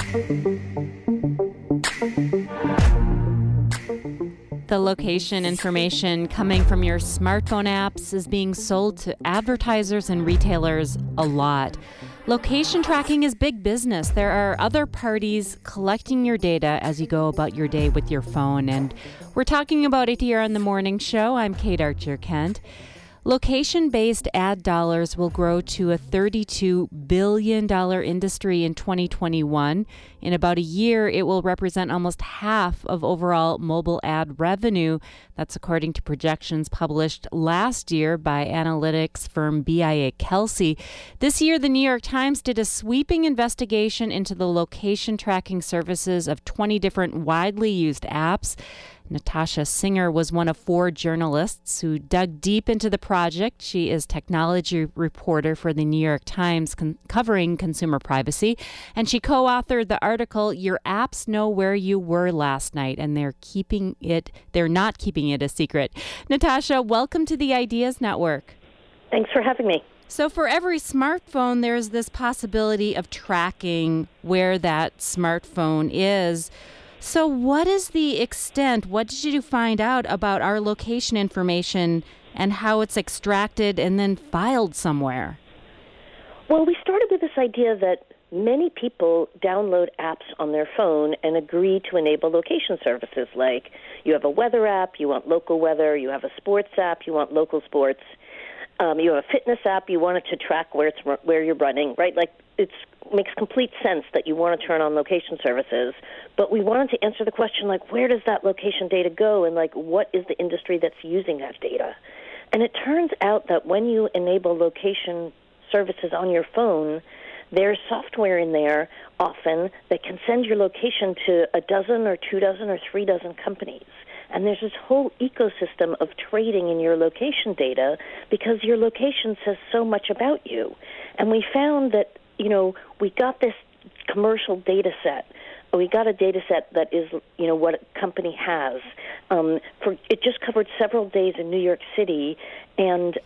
The location information coming from your smartphone apps is being sold to advertisers and retailers a lot. Location tracking is big business. There are other parties collecting your data as you go about your day with your phone, and we're talking about it here on The Morning Show. I'm Kate Archer-Kent. Location-based ad dollars will grow to a $32 billion industry in 2021. In about a year, it will represent almost half of overall mobile ad revenue. That's according to projections published last year by analytics firm BIA/Kelsey. This year, the New York Times did a sweeping investigation into the location tracking services of 20 different widely used apps. Natasha Singer was one of 4 journalists who dug deep into the project. She is technology reporter for the New York Times covering consumer privacy, and she co-authored the article "Your Apps Know Where You Were Last Night, and they're not keeping it a secret." Natasha, welcome to the Ideas Network. Thanks for having me. So for every smartphone, there's this possibility of tracking where that smartphone is. So what is the extent? What did you find out about our location information and how it's extracted and then filed somewhere? Well, we started with this idea that many people download apps on their phone and agree to enable location services. Like you have a weather app, you want local weather. You have a sports app, you want local sports. You have a fitness app, you want it to track where you're running, right? Like it makes complete sense that you want to turn on location services. But we wanted to answer the question, like, where does that location data go, and like, what is the industry that's using that data? And it turns out that when you enable location services on your phone, there's software in there often that can send your location to a dozen or 2 dozen or 3 dozen companies. And there's this whole ecosystem of trading in your location data because your location says so much about you. And we found that, we got this commercial data set. We got a data set that is, what a company has. It just covered several days in New York City, and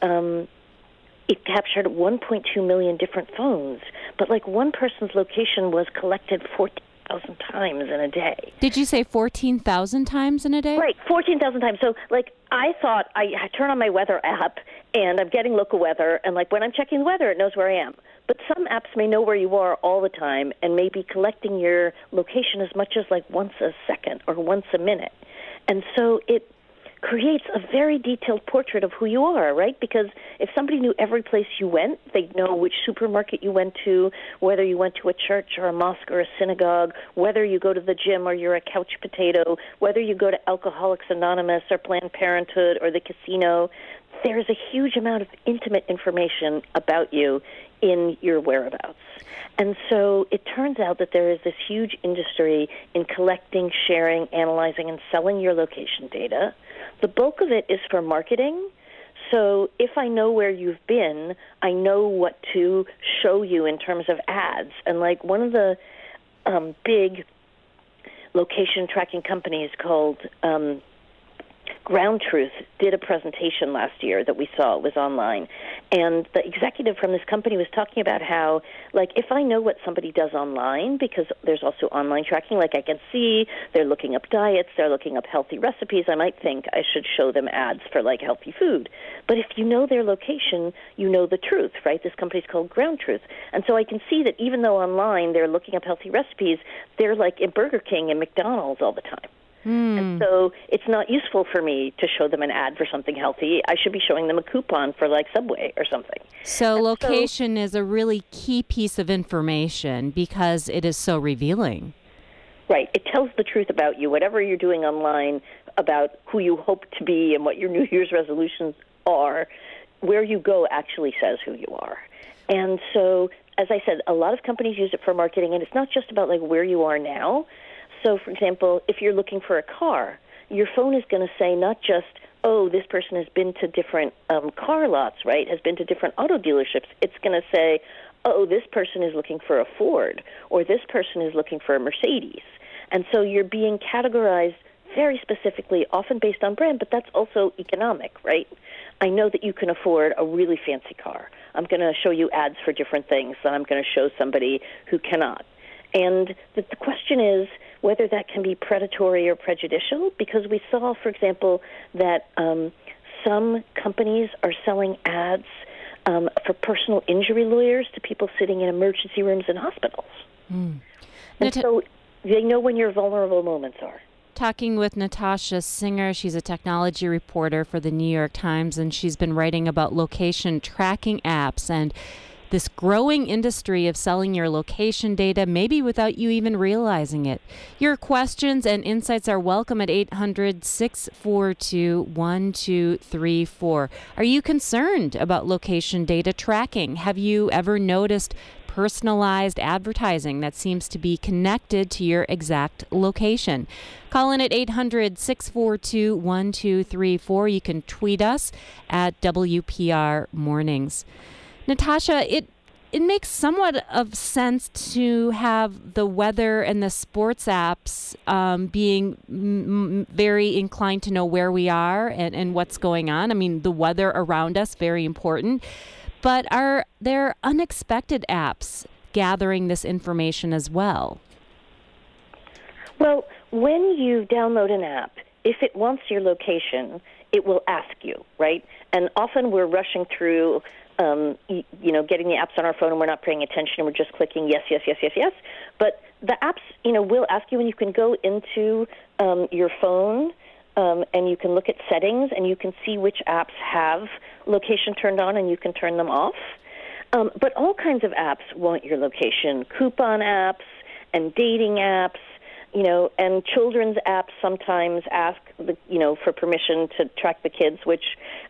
it captured 1.2 million different phones. But like one person's location was collected 14,000 times in a day. Did you say 14,000 times in a day? Right, 14,000 times. So, I thought I turn on my weather app, and I'm getting local weather, and, when I'm checking the weather, it knows where I am. But some apps may know where you are all the time and may be collecting your location as much as, once a second or once a minute. And so it creates a very detailed portrait of who you are, right? Because if somebody knew every place you went, they'd know which supermarket you went to, whether you went to a church or a mosque or a synagogue, whether you go to the gym or you're a couch potato, whether you go to Alcoholics Anonymous or Planned Parenthood or the casino. There's a huge amount of intimate information about you in your whereabouts. And so it turns out that there is this huge industry in collecting, sharing, analyzing, and selling your location data. The bulk of it is for marketing. So if I know where you've been, I know what to show you in terms of ads. And one of the big location tracking companies called Ground Truth did a presentation last year that we saw. It was online. And the executive from this company was talking about how, if I know what somebody does online, because there's also online tracking, I can see they're looking up diets, they're looking up healthy recipes, I might think I should show them ads for, healthy food. But if you know their location, you know the truth, right? This company's called Ground Truth. And so I can see that even though online they're looking up healthy recipes, they're, in Burger King and McDonald's all the time. And so it's not useful for me to show them an ad for something healthy. I should be showing them a coupon for Subway or something. So location is a really key piece of information because it is so revealing. Right. It tells the truth about you. Whatever you're doing online about who you hope to be and what your New Year's resolutions are, where you go actually says who you are. And so, as I said, a lot of companies use it for marketing, and it's not just about where you are now. So, for example, if you're looking for a car, your phone is going to say not just, oh, this person has been to different car lots, right, has been to different auto dealerships. It's going to say, oh, this person is looking for a Ford, or this person is looking for a Mercedes. And so you're being categorized very specifically, often based on brand, but that's also economic, right? I know that you can afford a really fancy car. I'm going to show you ads for different things that I'm going to show somebody who cannot. And the question is whether that can be predatory or prejudicial, because we saw, for example, that some companies are selling ads for personal injury lawyers to people sitting in emergency rooms in hospitals. And so they know when your vulnerable moments are. Talking with Natasha Singer. She's a technology reporter for the New York Times, and she's been writing about location tracking apps and this growing industry of selling your location data, maybe without you even realizing it. Your questions and insights are welcome at 800-642-1234. Are you concerned about location data tracking? Have you ever noticed personalized advertising that seems to be connected to your exact location? Call in at 800-642-1234. You can tweet us at WPR Mornings. Natasha, it makes somewhat of sense to have the weather and the sports apps being very inclined to know where we are and what's going on. I mean, the weather around us, very important. But are there unexpected apps gathering this information as well? Well, when you download an app, if it wants your location, it will ask you, right? And often we're rushing through getting the apps on our phone and we're not paying attention and we're just clicking yes, yes, yes, yes, yes. But the apps, will ask you, and you can go into your phone and you can look at settings and you can see which apps have location turned on and you can turn them off. But all kinds of apps want your location. Coupon apps and dating apps, and children's apps sometimes ask, for permission to track the kids, which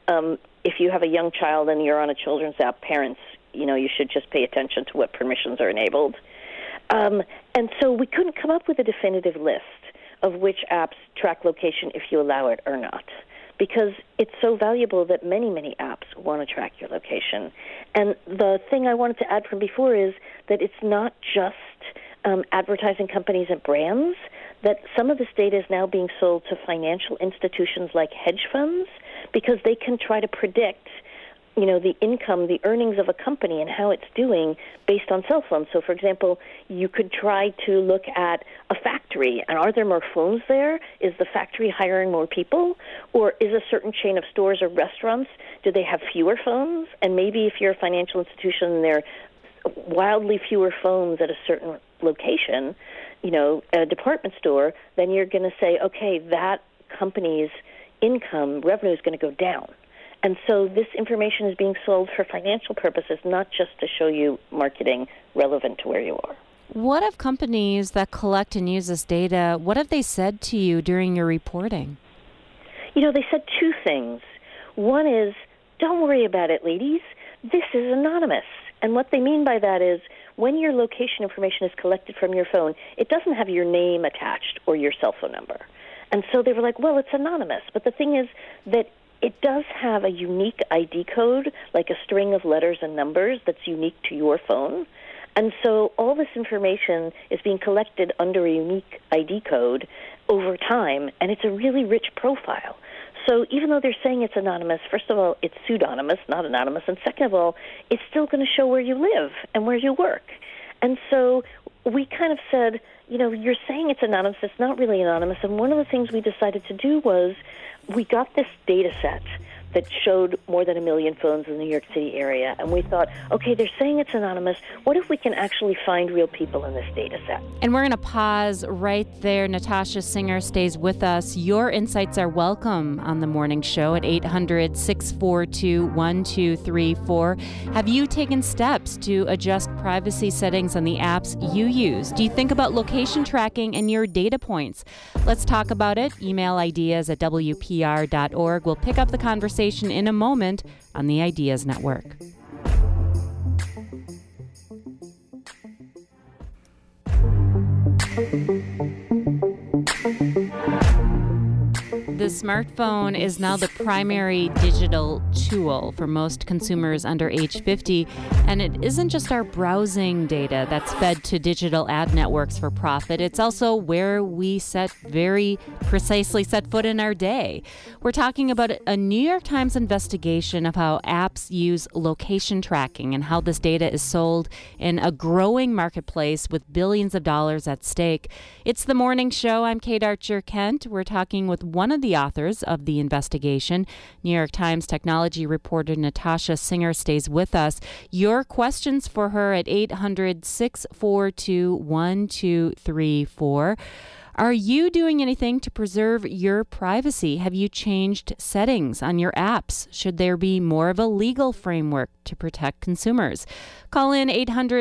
if you have a young child and you're on a children's app, parents, you should just pay attention to what permissions are enabled. And so we couldn't come up with a definitive list of which apps track location if you allow it or not, because it's so valuable that many, many apps want to track your location. And the thing I wanted to add from before is that it's not just advertising companies and brands, that some of this data is now being sold to financial institutions like hedge funds, because they can try to predict, the income, the earnings of a company and how it's doing based on cell phones. So, for example, you could try to look at a factory, and are there more phones there? Is the factory hiring more people? Or is a certain chain of stores or restaurants, do they have fewer phones? And maybe if you're a financial institution and there are wildly fewer phones at a certain location, a department store, then you're going to say, okay, that company's revenue is going to go down. And so this information is being sold for financial purposes, not just to show you marketing relevant to where you are. What have companies that collect and use this data, what have they said to you during your reporting? They said two things. One is, don't worry about it, ladies. This is anonymous. And what they mean by that is, when your location information is collected from your phone, it doesn't have your name attached or your cell phone number. And so they were like, well, it's anonymous. But the thing is that it does have a unique ID code, like a string of letters and numbers that's unique to your phone. And so all this information is being collected under a unique ID code over time, and it's a really rich profile. So even though they're saying it's anonymous, first of all, it's pseudonymous, not anonymous, and second of all, it's still going to show where you live and where you work. And so we kind of said, you're saying it's anonymous, it's not really anonymous, and one of the things we decided to do was we got this data set that showed more than 1 million phones in the New York City area. And we thought, okay, they're saying it's anonymous. What if we can actually find real people in this data set? And we're going to pause right there. Natasha Singer stays with us. Your insights are welcome on the morning show at 800-642-1234. Have you taken steps to adjust privacy settings on the apps you use? Do you think about location tracking and your data points? Let's talk about it. Email ideas at WPR.org. We'll pick up the conversation in a moment on the Ideas Network. The smartphone is now the primary digital tool for most consumers under age 50, and it isn't just our browsing data that's fed to digital ad networks for profit. It's also where we very precisely set foot in our day. We're talking about a New York Times investigation of how apps use location tracking and how this data is sold in a growing marketplace with billions of dollars at stake. It's The Morning Show. I'm Kate Archer-Kent. We're talking with one of the authors of the investigation. New York Times technology reporter Natasha Singer stays with us. Your questions for her at 800-642-1234. Are you doing anything to preserve your privacy? Have you changed settings on your apps? Should there be more of a legal framework to protect consumers? Call in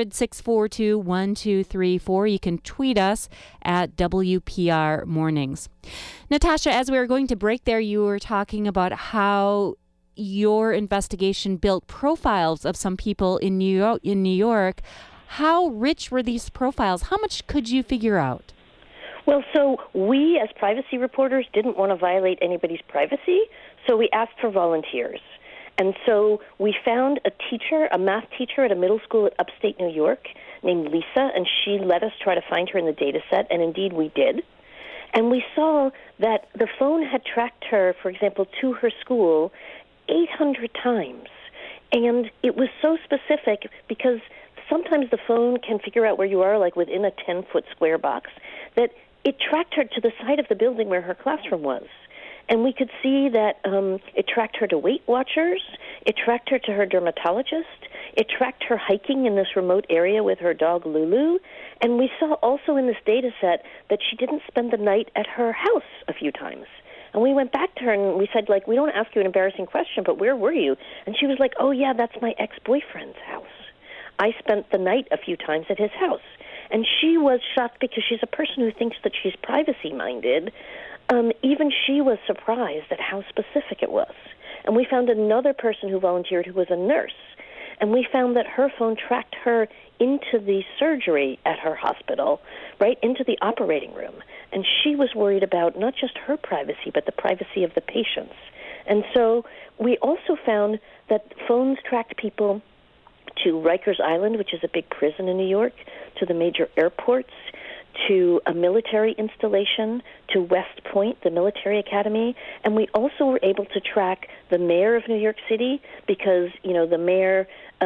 800-642-1234. You can tweet us at WPR Mornings. Natasha, as we were going to break there, you were talking about how your investigation built profiles of some people in New York. How rich were these profiles? How much could you figure out? Well, so we as privacy reporters didn't want to violate anybody's privacy, so we asked for volunteers. And so we found a math teacher at a middle school at upstate New York named Lisa, and she let us try to find her in the data set, and indeed we did. And we saw that the phone had tracked her, for example, to her school 800 times. And it was so specific because sometimes the phone can figure out where you are, like within a 10-foot square box, that it tracked her to the side of the building where her classroom was. And we could see that it tracked her to Weight Watchers, it tracked her to her dermatologist, it tracked her hiking in this remote area with her dog Lulu, and we saw also in this data set that she didn't spend the night at her house a few times. And we went back to her and we said, we don't ask you an embarrassing question, but where were you? And she was like, oh yeah, that's my ex-boyfriend's house. I spent the night a few times at his house. And she was shocked because she's a person who thinks that she's privacy-minded. Even she was surprised at how specific it was. And we found another person who volunteered who was a nurse. And we found that her phone tracked her into the surgery at her hospital, right into the operating room. And she was worried about not just her privacy, but the privacy of the patients. And so we also found that phones tracked people to Rikers Island, which is a big prison in New York, to the major airports, to a military installation, to West Point, the military academy. And we also were able to track the mayor of New York City because, the mayor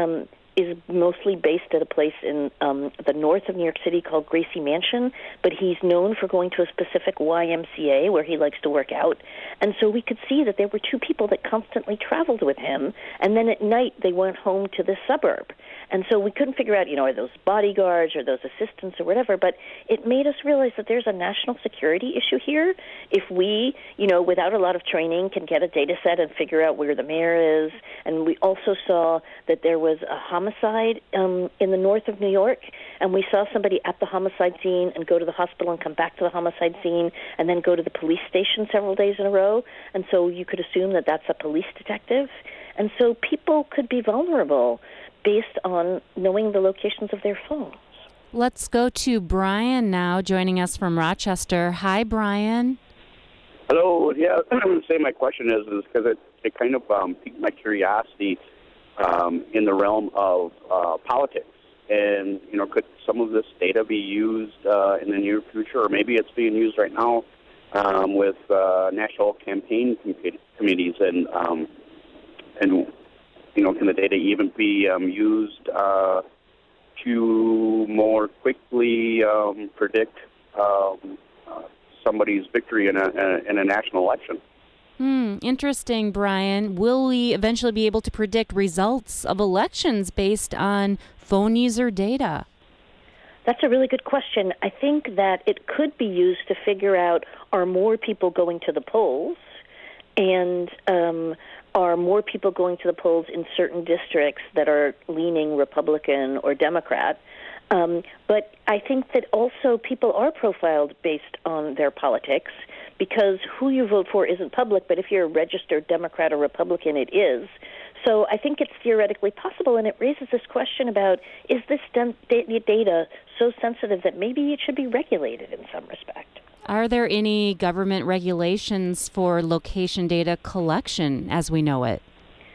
is mostly based at a place in the north of New York City called Gracie Mansion, but he's known for going to a specific YMCA where he likes to work out. And so we could see that there were two people that constantly traveled with him, and then at night they went home to this suburb. And so we couldn't figure out, are those bodyguards or those assistants or whatever, but it made us realize that there's a national security issue here. If we, without a lot of training, can get a data set and figure out where the mayor is. And we also saw that there was a homicide in the north of New York, and we saw somebody at the homicide scene and go to the hospital and come back to the homicide scene and then go to the police station several days in a row. And so you could assume that that's a police detective. And so people could be vulnerable based on knowing the locations of their phones. Let's go to Brian now, joining us from Rochester. Hi, Brian. Hello. Yeah, I would say my question is because it kind of piqued my curiosity in the realm of politics. And, could some of this data be used in the near future, or maybe it's being used right now with national campaign committees and can the data even be used to more quickly predict somebody's victory in a national election? Interesting, Brian. Will we eventually be able to predict results of elections based on phone user data? That's a really good question. I think that it could be used to figure out, are more people going to the polls, and are more people going to the polls in certain districts that are leaning Republican or Democrat. But I think that also people are profiled based on their politics, because who you vote for isn't public, but if you're a registered Democrat or Republican, it is. So I think it's theoretically possible, and it raises this question about, is this data so sensitive that maybe it should be regulated in some respect? Are there any government regulations for location data collection as we know it?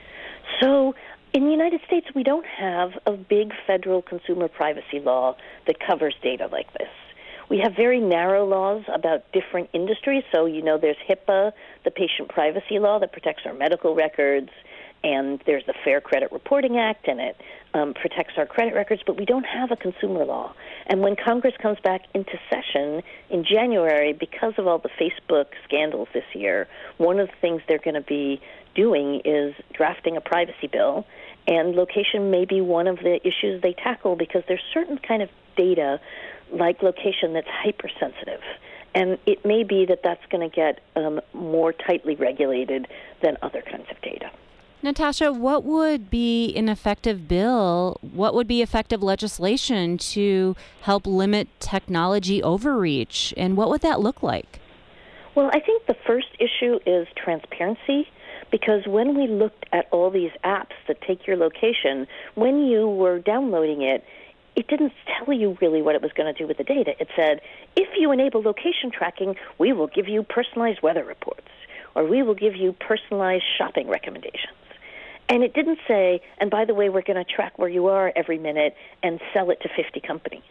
So in the United States, we don't have a big federal consumer privacy law that covers data like this. We have very narrow laws about different industries. So, there's HIPAA, the Patient Privacy Law that protects our medical records, and there's the Fair Credit Reporting Act, and it protects our credit records, but we don't have a consumer law. And when Congress comes back into session in January, because of all the Facebook scandals this year, one of the things they're going to be doing is drafting a privacy bill, and location may be one of the issues they tackle because there's certain kind of data like location that's hypersensitive. And it may be that that's going to get more tightly regulated than other kinds of data. Natasha, what would be an effective bill? What would be effective legislation to help limit technology overreach? And what would that look like? Well, I think the first issue is transparency, because when we looked at all these apps that take your location, when you were downloading it, it didn't tell you really what it was going to do with the data. It said, if you enable location tracking, we will give you personalized weather reports, or we will give you personalized shopping recommendations. And it didn't say, and by the way, we're going to track where you are every minute and sell it to 50 companies.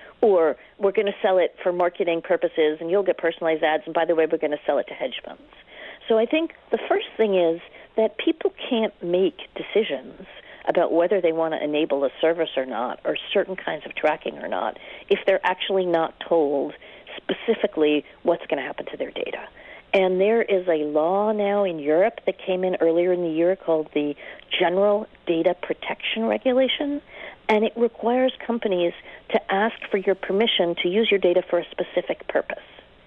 Or we're going to sell it for marketing purposes and you'll get personalized ads, and by the way, we're going to sell it to hedge funds. So I think the first thing is that people can't make decisions about whether they want to enable a service or not, or certain kinds of tracking or not, if they're actually not told specifically what's going to happen to their data. And there is a law now in Europe that came in earlier in the year called the General Data Protection Regulation, and it requires companies to ask for your permission to use your data for a specific purpose.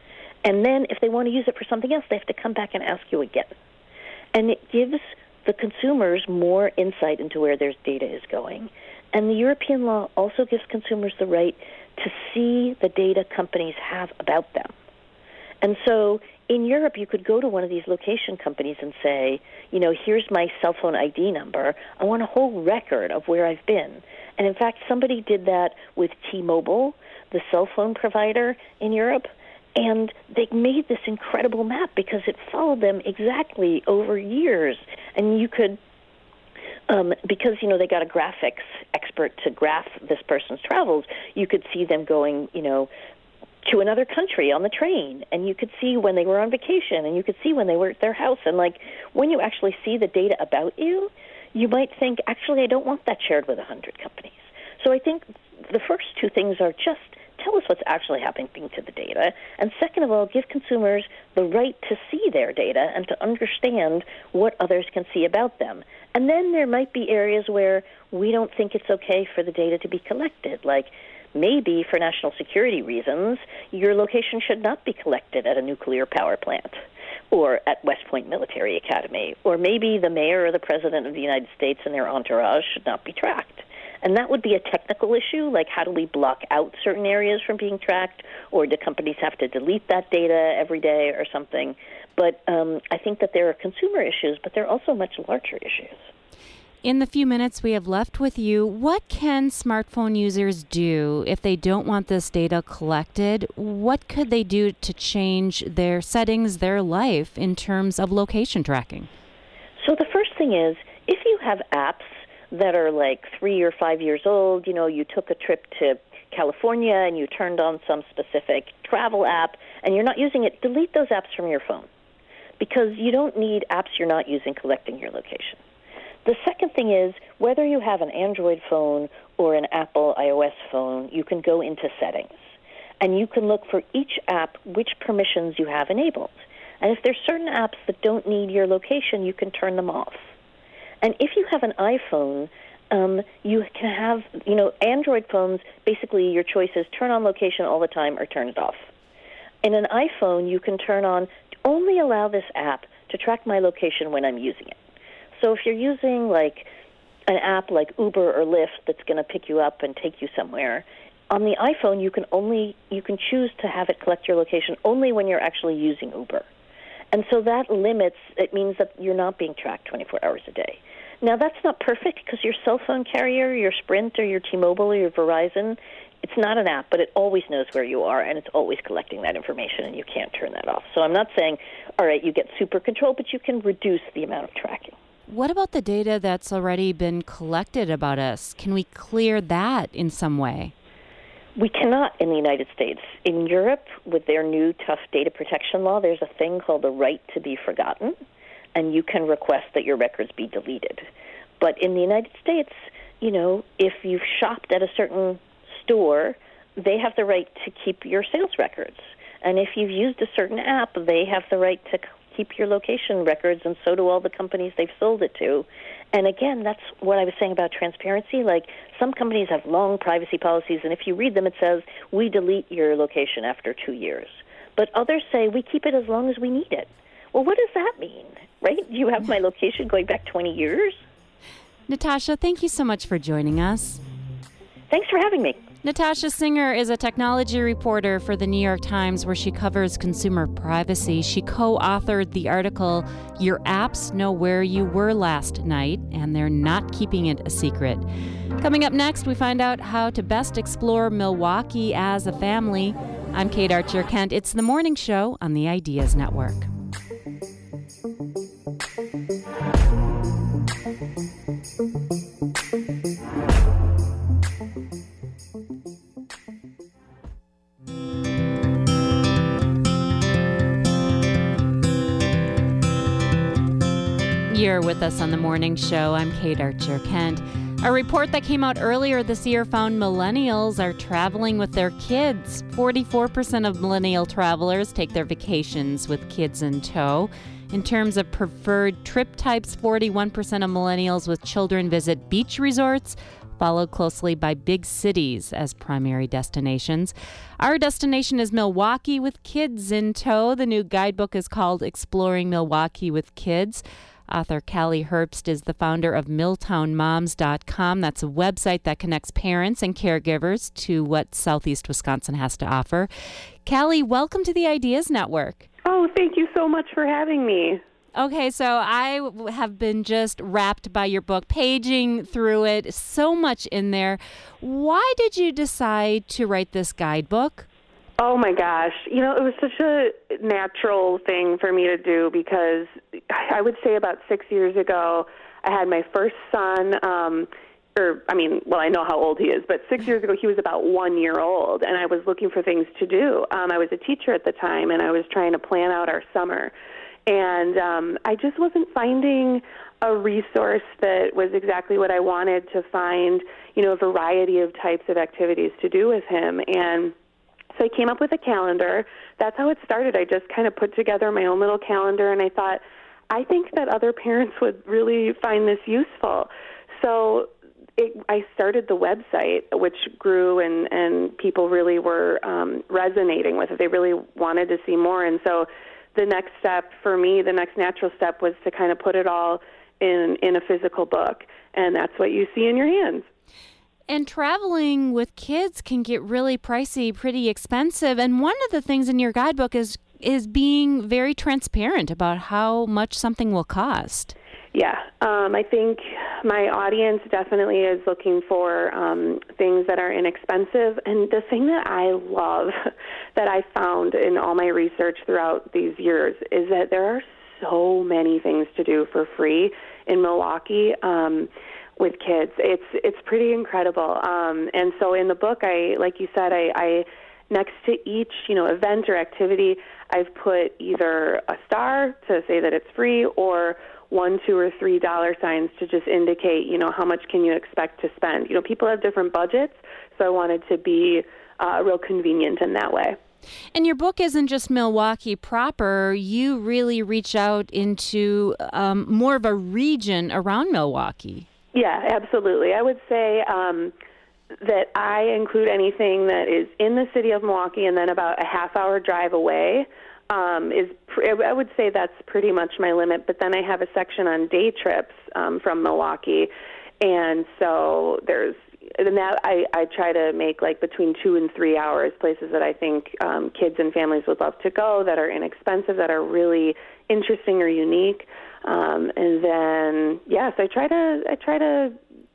And then if they want to use it for something else, they have to come back and ask you again. And it gives the consumers more insight into where their data is going. And the European law also gives consumers the right to see the data companies have about them. And so in Europe, you could go to one of these location companies and say, here's my cell phone ID number. I want a whole record of where I've been. And in fact, somebody did that with T-Mobile, the cell phone provider in Europe. And they made this incredible map because it followed them exactly over years. And you could, because, they got a graphics expert to graph this person's travels, you could see them going, to another country on the train. And you could see when they were on vacation, and you could see when they were at their house. And, when you actually see the data about you, you might think, actually, I don't want that shared with 100 companies. So I think the first two things are just tell us what's actually happening to the data, and second of all, give consumers the right to see their data and to understand what others can see about them. And then there might be areas where we don't think it's okay for the data to be collected, like maybe for national security reasons, your location should not be collected at a nuclear power plant or at West Point Military Academy, or maybe the mayor or the president of the United States and their entourage should not be tracked. And that would be a technical issue, like how do we block out certain areas from being tracked, or do companies have to delete that data every day or something? But I think that there are consumer issues, but there are also much larger issues. In the few minutes we have left with you, what can smartphone users do if they don't want this data collected? What could they do to change their settings, their life, in terms of location tracking? So the first thing is, if you have apps that are 3 or 5 years old, you took a trip to California and you turned on some specific travel app and you're not using it, delete those apps from your phone, because you don't need apps you're not using collecting your location. The second thing is, whether you have an Android phone or an Apple iOS phone, you can go into settings and you can look for each app which permissions you have enabled. And if there's certain apps that don't need your location, you can turn them off. And if you have an iPhone, you can have, Android phones, basically your choice is turn on location all the time or turn it off. In an iPhone, you can turn on, only allow this app to track my location when I'm using it. So if you're using an app like Uber or Lyft that's going to pick you up and take you somewhere, on the iPhone you can choose to have it collect your location only when you're actually using Uber. And so that limits, it means that you're not being tracked 24 hours a day. Now, that's not perfect because your cell phone carrier, your Sprint or your T-Mobile or your Verizon, It's not an app, but it always knows where you are, and it's always collecting that information, and you can't turn that off. So I'm not saying, all right, you get super control, but you can reduce the amount of tracking. What about the data that's already been collected about us? Can we clear that in some way? We cannot in the United States. In Europe, with their new tough data protection law, there's a thing called the right to be forgotten, and you can request that your records be deleted. But in the United States, if you've shopped at a certain store, they have the right to keep your sales records. And if you've used a certain app, they have the right to keep your location records, and so do all the companies they've sold it to. And again, that's what I was saying about transparency. Like, some companies have long privacy policies, and if you read them, it says, we delete your location after 2 years. But others say, we keep it as long as we need it. Well, what does that mean, right? You have my location going back 20 years? Natasha, thank you so much for joining us. Thanks for having me. Natasha Singer is a technology reporter for the New York Times, where she covers consumer privacy. She co-authored the article, Your Apps Know Where You Were Last Night, and They're Not Keeping It a Secret. Coming up next, we find out how to best explore Milwaukee as a family. I'm Kate Archer-Kent. It's The Morning Show on the Ideas Network. You're with us on The Morning Show. I'm Kate Archer-Kent. A report that came out earlier this year found millennials are traveling with their kids. 44% of millennial travelers take their vacations with kids in tow. In terms of preferred trip types, 41% of millennials with children visit beach resorts, followed closely by big cities as primary destinations. Our destination is Milwaukee with kids in tow. The new guidebook is called Exploring Milwaukee with Kids. Author Callie Herbst is the founder of MilltownMoms.com. That's a website that connects parents and caregivers to what Southeast Wisconsin has to offer. Callie, welcome to the Ideas Network. Oh, thank you so much for having me. Okay, so I have been just wrapped by your book, paging through it, so much in there. Why did you decide to write this guidebook? Oh, my gosh. It was such a natural thing for me to do because I would say about 6 years ago, I had my first son, I know how old he is, but 6 years ago, he was about 1 year old, and I was looking for things to do. I was a teacher at the time, and I was trying to plan out our summer. And I just wasn't finding a resource that was exactly what I wanted to find, a variety of types of activities to do with him. And so I came up with a calendar. That's how it started. I just kind of put together my own little calendar, and I thought, I think that other parents would really find this useful. So I started the website, which grew, and people really were resonating with it. They really wanted to see more. And so the next step for me, the next natural step, was to kind of put it all in a physical book, and that's what you see in your hands. And traveling with kids can get really pricey, pretty expensive. And one of the things in your guidebook is being very transparent about how much something will cost. Yeah, I think my audience definitely is looking for things that are inexpensive. And the thing that I love that I found in all my research throughout these years is that there are so many things to do for free in Milwaukee with kids. It's pretty incredible. And so in the book, like you said, I next to each event or activity, I've put either a star to say that it's free, or $1, $2, or $3 signs to just indicate, how much can you expect to spend. People have different budgets, so I wanted to be real convenient in that way. And your book isn't just Milwaukee proper. You really reach out into more of a region around Milwaukee. Yeah, absolutely. I would say that I include anything that is in the city of Milwaukee and then about a half-hour drive away. I would say that's pretty much my limit. But then I have a section on day trips from Milwaukee, and so I try to make like between 2 and 3 hours, places that I think kids and families would love to go, that are inexpensive, that are really interesting or unique. And then, yes, I try to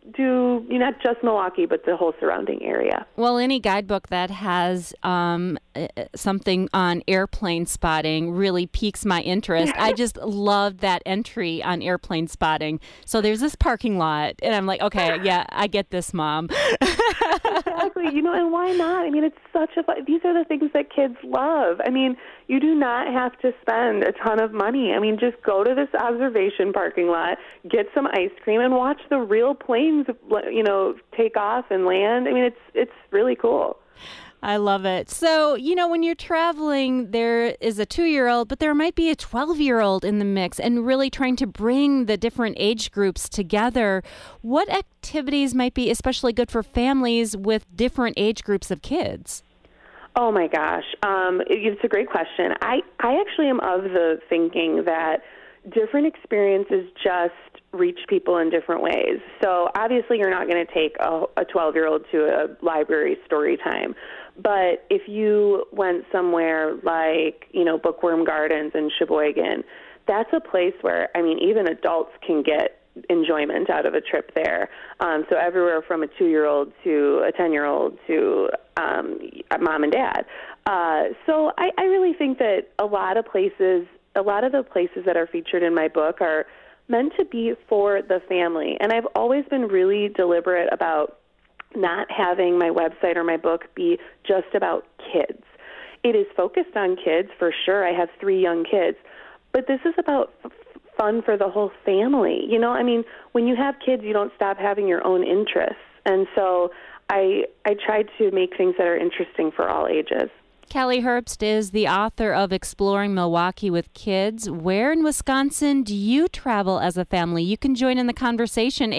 do not just Milwaukee, but the whole surrounding area. Well, any guidebook that has something on airplane spotting really piques my interest. I just love that entry on airplane spotting. So there's this parking lot, and I'm like, okay, yeah, I get this, Mom. Exactly. And why not? I mean, it's such a fun. These are the things that kids love. I mean, you do not have to spend a ton of money. I mean, just go to this observation parking lot, get some ice cream, and watch the real planes, take off and land. I mean, it's really cool. I love it. So, when you're traveling, there is a 2-year-old, but there might be a 12-year-old in the mix, and really trying to bring the different age groups together. What activities might be especially good for families with different age groups of kids? Oh, my gosh. It's a great question. I actually am of the thinking that different experiences just reach people in different ways. So obviously you're not going to take a 12-year-old to a library story time. But if you went somewhere like, Bookworm Gardens in Sheboygan, that's a place where, even adults can get enjoyment out of a trip there. So everywhere from a 2-year-old to a 10-year-old to mom and dad. So I really think that a lot of the places that are featured in my book are meant to be for the family. And I've always been really deliberate about not having my website or my book be just about kids. It is focused on kids, for sure. I have 3 young kids. But this is about fun for the whole family. When you have kids, you don't stop having your own interests. And so I try to make things that are interesting for all ages. Callie Herbst is the author of Exploring Milwaukee with Kids. Where in Wisconsin do you travel as a family? You can join in the conversation,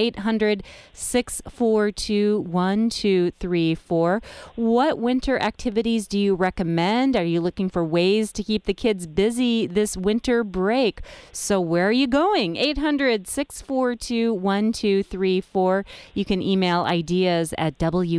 800-642-1234. What winter activities do you recommend? Are you looking for ways to keep the kids busy this winter break? So where are you going? 800-642-1234. You can email ideas at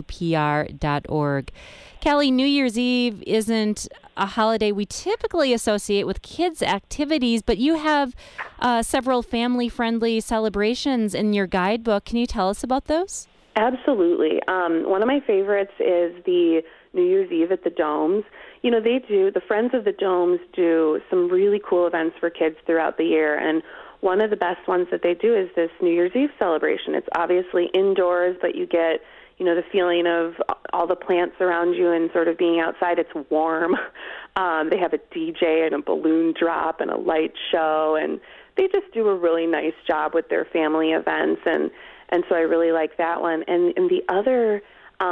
WPR.org. Callie, New Year's Eve isn't a holiday we typically associate with kids' activities, but you have several family-friendly celebrations in your guidebook. Can you tell us about those? Absolutely. One of my favorites is the New Year's Eve at the Domes. The Friends of the Domes do some really cool events for kids throughout the year, and one of the best ones that they do is this New Year's Eve celebration. It's obviously indoors, but you get the feeling of all the plants around you and sort of being outside. It's warm. They have a DJ and a balloon drop and a light show, and they just do a really nice job with their family events, and so I really like that one. And the other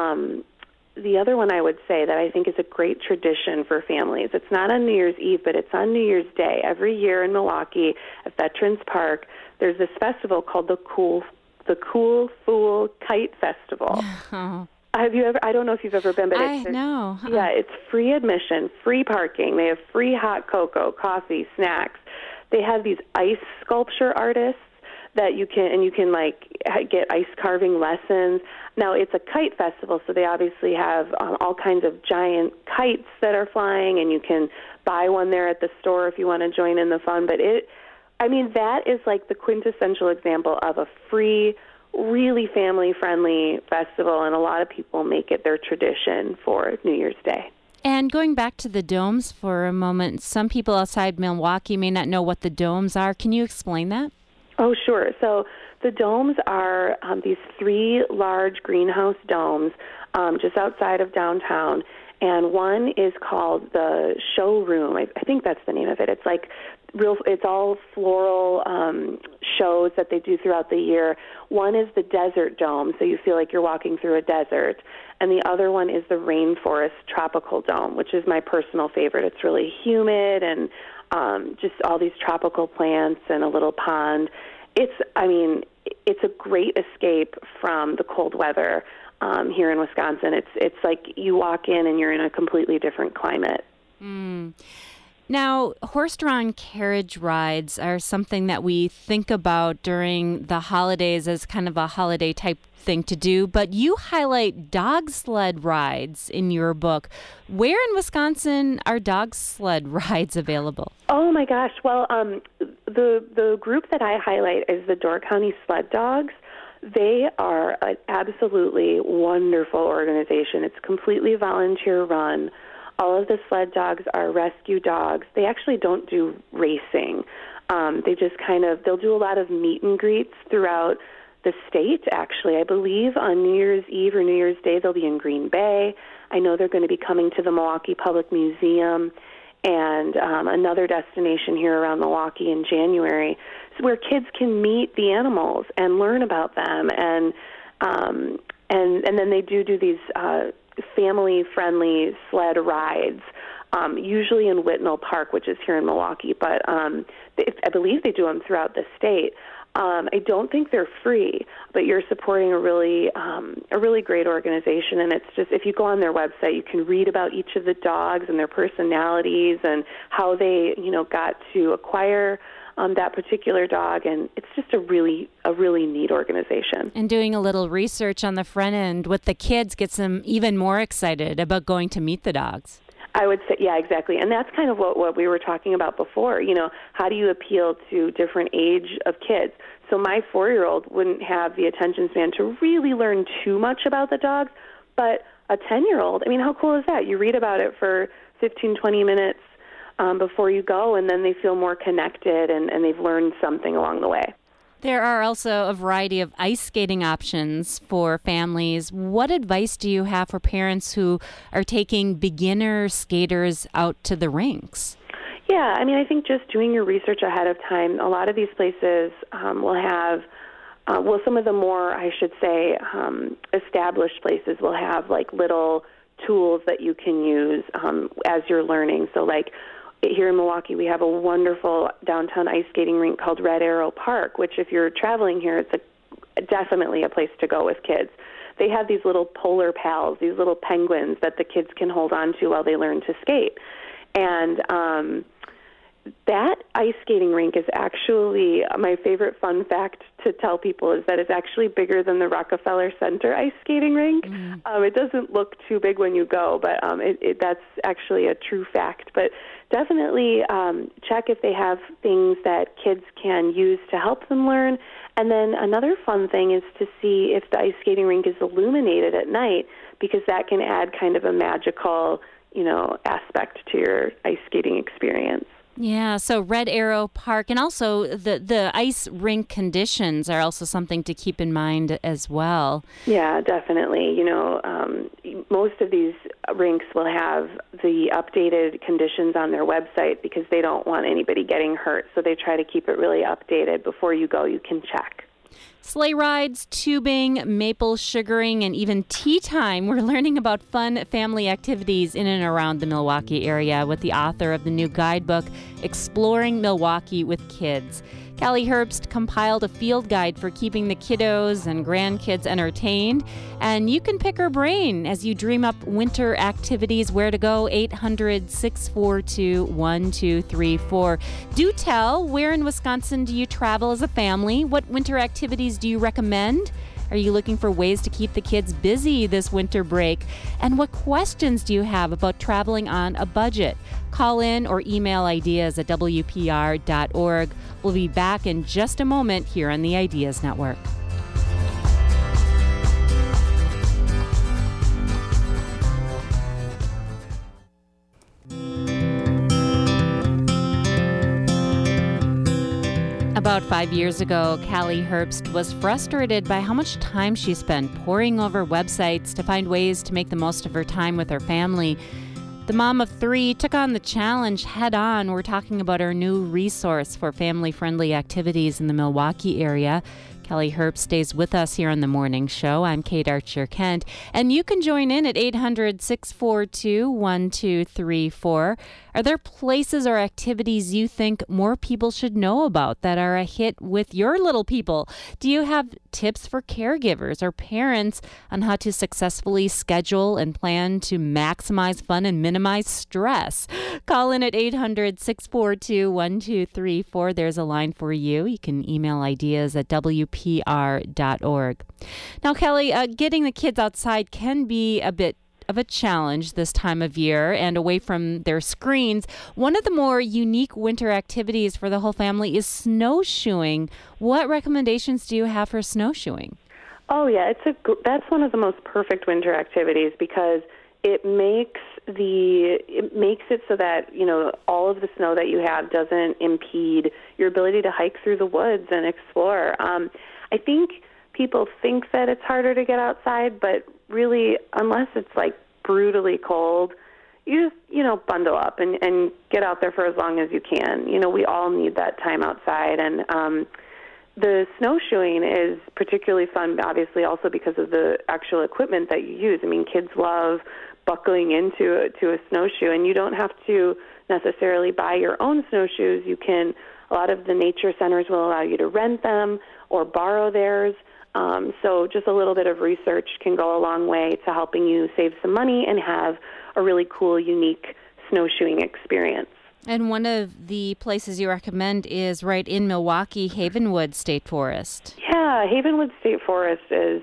one I would say that I think is a great tradition for families. It's not on New Year's Eve, but it's on New Year's Day. Every year in Milwaukee at Veterans Park, there's this festival called the Cool Fool Kite Festival. Oh. Have you ever? I don't know if you've ever been, but no. Yeah, it's free admission, free parking. They have free hot cocoa, coffee, snacks. They have these ice sculpture artists that you can get ice carving lessons. Now it's a kite festival, so they obviously have all kinds of giant kites that are flying, and you can buy one there at the store if you want to join in the fun. But that is like the quintessential example of a free, really family-friendly festival, and a lot of people make it their tradition for New Year's Day. And going back to the domes for a moment, some people outside Milwaukee may not know what the domes are. Can you explain that? Oh, sure. So the domes are these 3 large greenhouse domes just outside of downtown, and one is called the Showroom. I think that's the name of it. It's it's all floral shows that they do throughout the year. One is the Desert Dome, so you feel like you're walking through a desert. And the other one is the Rainforest Tropical Dome, which is my personal favorite. It's really humid and just all these tropical plants and a little pond. It's a great escape from the cold weather here in Wisconsin. It's like you walk in and you're in a completely different climate. Mm. Now, horse-drawn carriage rides are something that we think about during the holidays as kind of a holiday-type thing to do, but you highlight dog sled rides in your book. Where in Wisconsin are dog sled rides available? Oh, my gosh. Well, the group that I highlight is the Door County Sled Dogs. They are an absolutely wonderful organization. It's completely volunteer run. All of the sled dogs are rescue dogs. They actually don't do racing. They just they'll do a lot of meet and greets throughout the state, actually. I believe on New Year's Eve or New Year's Day they'll be in Green Bay. I know they're going to be coming to the Milwaukee Public Museum and another destination here around Milwaukee in January, so where kids can meet the animals and learn about them, and then they do these family-friendly sled rides, usually in Whitnall Park, which is here in Milwaukee, but I believe they do them throughout the state. I don't think they're free, but you're supporting a really great organization, and it's just, if you go on their website, you can read about each of the dogs and their personalities and how they, got to acquire that particular dog, and it's just a really neat organization. And doing a little research on the front end with the kids gets them even more excited about going to meet the dogs. I would say, yeah, exactly. And that's kind of what we were talking about before. How do you appeal to different age of kids? So my 4-year-old wouldn't have the attention span to really learn too much about the dogs, but a 10-year-old, how cool is that? You read about it for 15, 20 minutes before you go, and then they feel more connected and they've learned something along the way. There are also a variety of ice skating options for families. What advice do you have for parents who are taking beginner skaters out to the rinks? Yeah, I think just doing your research ahead of time. A lot of these places will have, some of the more, I should say, established places will have like little tools that you can use as you're learning. So like, here in Milwaukee, we have a wonderful downtown ice skating rink called Red Arrow Park, which if you're traveling here, it's definitely a place to go with kids. They have these little polar pals, these little penguins that the kids can hold on to while they learn to skate. And that ice skating rink is actually, my favorite fun fact to tell people is that it's actually bigger than the Rockefeller Center ice skating rink. It doesn't look too big when you go, but that's actually a true fact. But definitely check if they have things that kids can use to help them learn. And then another fun thing is to see if the ice skating rink is illuminated at night, because that can add kind of a magical, aspect to your ice skating experience. Yeah, so Red Arrow Park, and also the ice rink conditions are also something to keep in mind as well. Yeah, definitely. Most of these rinks will have the updated conditions on their website because they don't want anybody getting hurt, so they try to keep it really updated. Before you go, you can check. Sleigh rides, tubing, maple sugaring, and even tea time. We're learning about fun family activities in and around the Milwaukee area with the author of the new guidebook, Exploring Milwaukee with Kids. Callie Herbst compiled a field guide for keeping the kiddos and grandkids entertained, and you can pick her brain as you dream up winter activities. Where to go? 800-642-1234. Do tell, where in Wisconsin do you travel as a family? What winter activities do you recommend? Are you looking for ways to keep the kids busy this winter break? And what questions do you have about traveling on a budget? Call in or email ideas at WPR.org. We'll be back in just a moment here on the Ideas Network. About 5 years ago, Callie Herbst was frustrated by how much time she spent poring over websites to find ways to make the most of her time with her family. The mom of 3 took on the challenge head on. We're talking about our new resource for family-friendly activities in the Milwaukee area. Callie Herbst stays with us here on the morning show. I'm Kate Archer-Kent, and you can join in at 800-642-1234. Are there places or activities you think more people should know about that are a hit with your little people? Do you have tips for caregivers or parents on how to successfully schedule and plan to maximize fun and minimize stress? Call in at 800-642-1234. There's a line for you. You can email ideas at WPR.org. Now, Kelly, getting the kids outside can be a bit of a challenge this time of year and away from their screens. One of the more unique winter activities for the whole family is snowshoeing. What recommendations do you have for snowshoeing? Oh yeah, that's one of the most perfect winter activities because it makes it so that, you know, all of the snow that you have doesn't impede your ability to hike through the woods and explore. I think people think that it's harder to get outside, but really, unless it's like brutally cold, you just, you know, bundle up and get out there for as long as you can. You know, we all need that time outside, and the snowshoeing is particularly fun, obviously, also because of the actual equipment that you use. I mean, kids love buckling into a snowshoe, and you don't have to necessarily buy your own snowshoes. A lot of the nature centers will allow you to rent them or borrow theirs. So just a little bit of research can go a long way to helping you save some money and have a really cool, unique snowshoeing experience. And one of the places you recommend is right in Milwaukee, Havenwood State Forest. Yeah, Havenwood State Forest is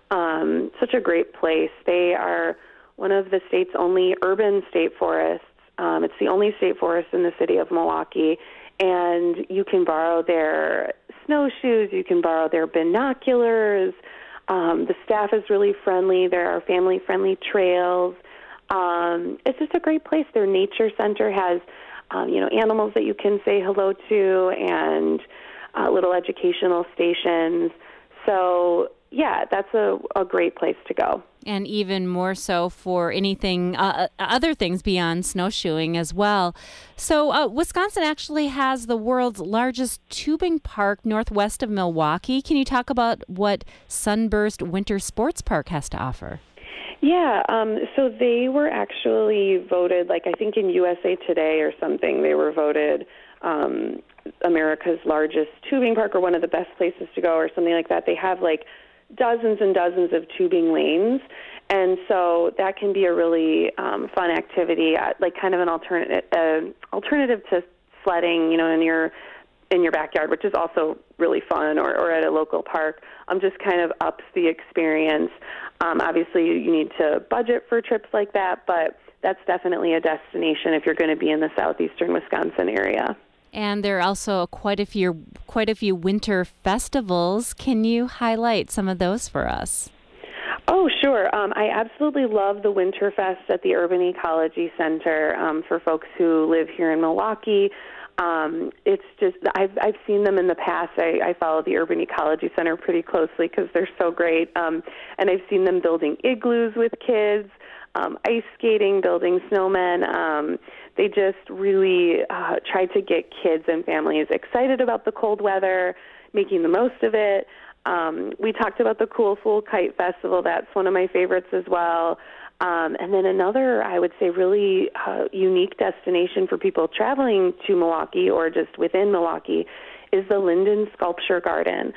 such a great place. They are one of the state's only urban state forests. It's the only state forest in the city of Milwaukee, and you can borrow their snowshoes, you can borrow their binoculars. The staff is really friendly. There are family-friendly trails. It's just a great place. Their nature center has animals that you can say hello to and little educational stations. So, yeah, that's a great place to go. And even more so for anything, other things beyond snowshoeing as well. So Wisconsin actually has the world's largest tubing park northwest of Milwaukee. Can you talk about what Sunburst Winter Sports Park has to offer? Yeah, so they were actually voted, like I think in USA Today or something, they were voted America's largest tubing park or one of the best places to go or something like that. They have like dozens and dozens of tubing lanes, and so that can be a really fun activity, like kind of an alternative to sledding, you know, in your backyard, which is also really fun, or at a local park. Just kind of ups the experience. Obviously, you need to budget for trips like that, but that's definitely a destination if you're going to be in the southeastern Wisconsin area. And there are also quite a few winter festivals. Can you highlight some of those for us? Oh, sure. I absolutely love the Winterfest at the Urban Ecology Center for folks who live here in Milwaukee. It's just, I've seen them in the past. I follow the Urban Ecology Center pretty closely because they're so great. And I've seen them building igloos with kids, ice skating, building snowmen. They just really try to get kids and families excited about the cold weather, making the most of it. We talked about the Cool Fool Kite Festival. That's one of my favorites as well. And then another, I would say, really unique destination for people traveling to Milwaukee or just within Milwaukee is the Linden Sculpture Garden.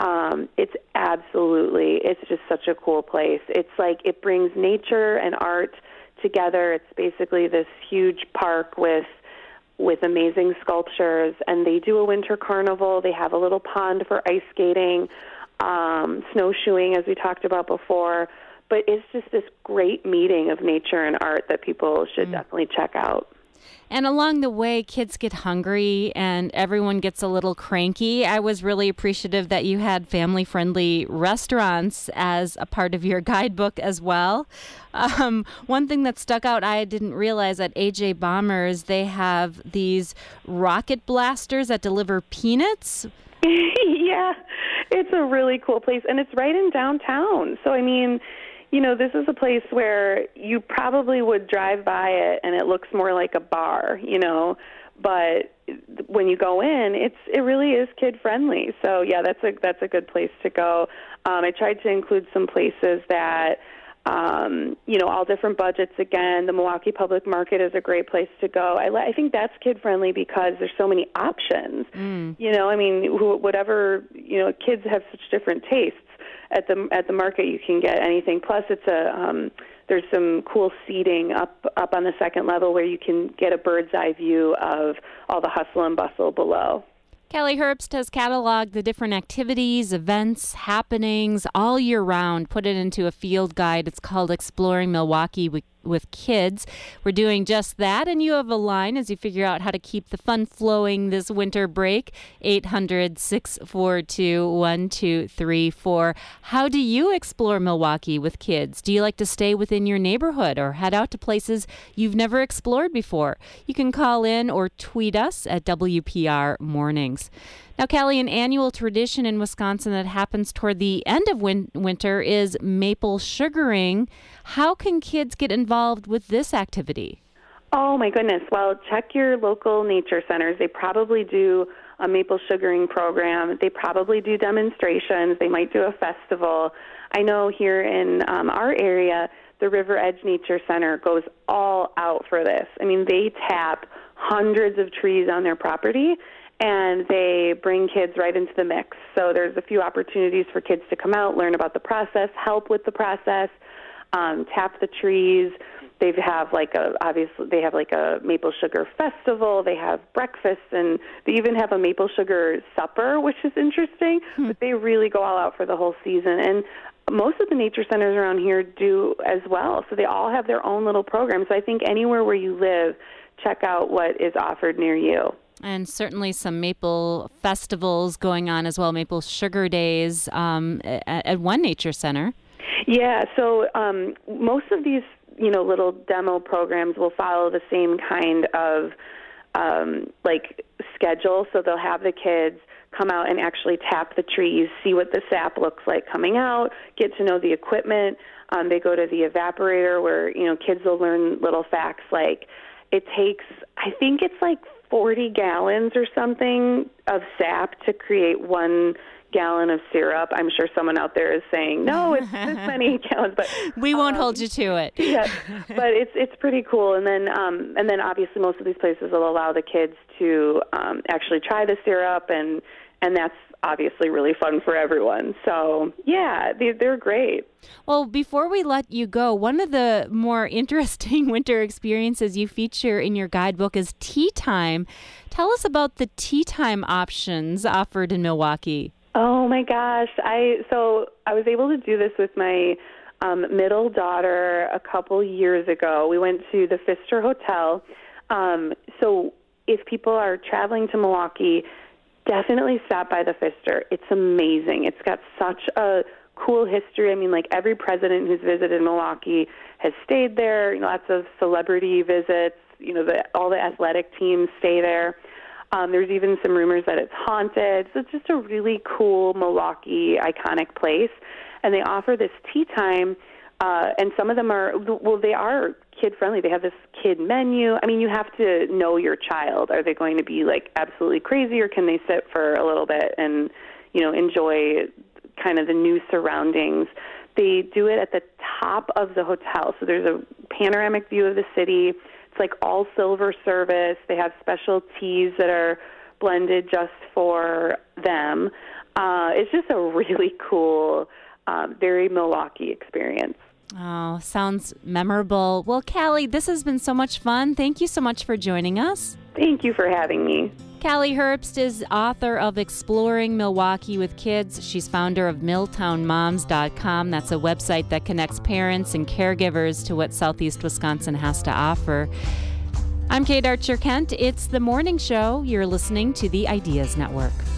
It's just such a cool place. It's like it brings nature and art together. It's basically this huge park with amazing sculptures, and they do a winter carnival. They have a little pond for ice skating, snowshoeing, as we talked about before. But it's just this great meeting of nature and art that people should definitely check out. And along the way, kids get hungry and everyone gets a little cranky. I was really appreciative that you had family-friendly restaurants as a part of your guidebook as well. One thing that stuck out, I didn't realize at AJ Bombers, they have these rocket blasters that deliver peanuts. Yeah, it's a really cool place, and it's right in downtown. So, I mean, you know, this is a place where you probably would drive by it and it looks more like a bar, you know, but when you go in, it really is kid-friendly. So, yeah, that's a good place to go. I tried to include some places that, all different budgets. Again, the Milwaukee Public Market is a great place to go. I think that's kid-friendly because there's so many options. You know, I mean, kids have such different tastes. At the market, you can get anything. Plus, there's some cool seating up on the second level where you can get a bird's eye view of all the hustle and bustle below. Kelly Herbst has cataloged the different activities, events, happenings all year round, put it into a field guide. It's called Exploring Milwaukee with Kids. We're doing just that, and you have a line as you figure out how to keep the fun flowing this winter break. 800-642-1234. How do you explore Milwaukee with kids? Do you like to stay within your neighborhood or head out to places you've never explored before? You can call in or tweet us at WPR Mornings. Now, Callie, an annual tradition in Wisconsin that happens toward the end of winter is maple sugaring. How can kids get involved with this activity? Oh, my goodness. Well, check your local nature centers. They probably do a maple sugaring program. They probably do demonstrations. They might do a festival. I know here in our area, the River Edge Nature Center goes all out for this. I mean, they tap hundreds of trees on their property, and they bring kids right into the mix. So there's a few opportunities for kids to come out, learn about the process, help with the process, tap the trees. They have like a maple sugar festival. They have breakfast, and they even have a maple sugar supper, which is interesting. But they really go all out for the whole season. And most of the nature centers around here do as well. So they all have their own little programs. So I think anywhere where you live, check out what is offered near you. And certainly some maple festivals going on as well, maple sugar days at one nature center. Yeah, so most of these, little demo programs will follow the same kind of schedule. So they'll have the kids come out and actually tap the trees, see what the sap looks like coming out, get to know the equipment. They go to the evaporator where, kids will learn little facts like it takes, I think it's like 40 gallons or something of sap to create 1 gallon of syrup. I'm sure someone out there is saying, no, it's this many gallons, but we won't hold you to it. Yeah, but it's pretty cool. And then obviously most of these places will allow the kids to actually try the syrup, and that's obviously really fun for everyone. So yeah, they're great. Well, before we let you go, one of the more interesting winter experiences you feature in your guidebook is tea time. Tell us about the tea time options offered in Milwaukee. Oh my gosh. I was able to do this with my middle daughter a couple years ago. We went to the Pfister Hotel. So if people are traveling to Milwaukee, definitely stop by the Pfister. It's amazing. It's got such a cool history. I mean, like every president who's visited Milwaukee has stayed there. Lots of celebrity visits. All the athletic teams stay there. There's even some rumors that it's haunted. So it's just a really cool Milwaukee iconic place. And they offer this tea time, and some of them they are kid-friendly. They have this kid menu. I mean, you have to know your child. Are they going to be, absolutely crazy, or can they sit for a little bit and, enjoy kind of the new surroundings? They do it at the top of the hotel. So there's a panoramic view of the city. It's all silver service. They have special teas that are blended just for them. It's just a really cool, very Milwaukee experience. Oh, sounds memorable. Well, Callie, this has been so much fun. Thank you so much for joining us. Thank you for having me. Callie Herbst is author of Exploring Milwaukee with Kids. She's founder of MilltownMoms.com. That's a website that connects parents and caregivers to what Southeast Wisconsin has to offer. I'm Kate Archer-Kent. It's The Morning Show. You're listening to the Ideas Network.